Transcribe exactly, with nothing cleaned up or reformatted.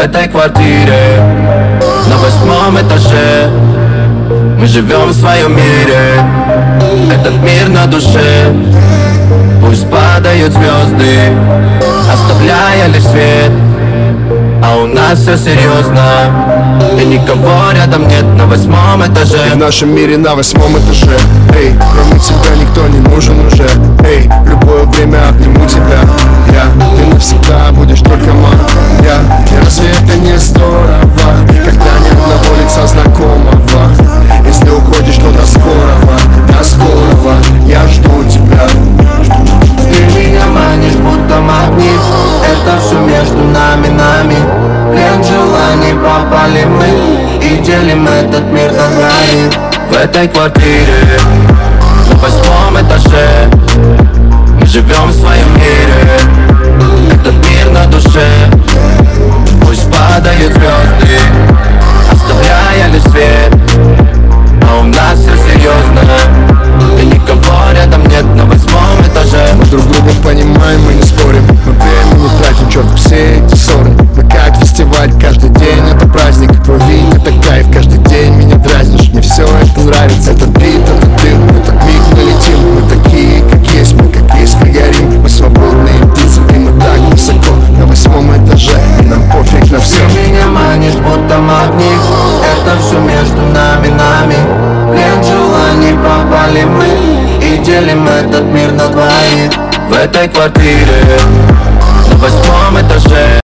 этой квартире на восьмом этаже. Мы живем в своем мире, этот мир на душе. Пусть падают звезды, оставляя лишь свет, а у нас все серьезно, и никого рядом нет на восьмом этаже. И в нашем мире на восьмом этаже. Эй, кроме тебя никто не нужен уже. Эй, в любое время обниму тебя. Я, ты навсегда будешь только моя. И разве это не здорово, когда ни одного лица знакомого? Если уходишь, то до скорого, до скорого. Я жду тебя. Ты меня манишь, будто магнит. Это все между нами, нами. Плен желаний, попали мы и делим этот мир на двоих. В этой квартире на восьмом этаже. Мы живем в своем мире, этот мир на душе. Пусть падают звезды, оставляя лишь свет, а у нас все серьезно, и никого рядом нет на восьмом этаже. Мы друг друга понимаем, мы не спорим, мы время не тратим, черт, все эти ссоры. Мы как фестиваль, каждый день это праздник. Твой вид это кайф, каждый день меня дразнишь. Мне все это нравится, этот бит, этот дым. Мы так миг налетим, мы такие, как есть, мы как есть, мы горим. Мы свободные птицы, и мы так высоко на восьмом этаже, и нам пофиг на все. Ты меня манишь, будто магнит. Это все между нами, нами. Плен желаний, попали мы и делим этот мир на двоих. В этой квартире на восьмом этаже.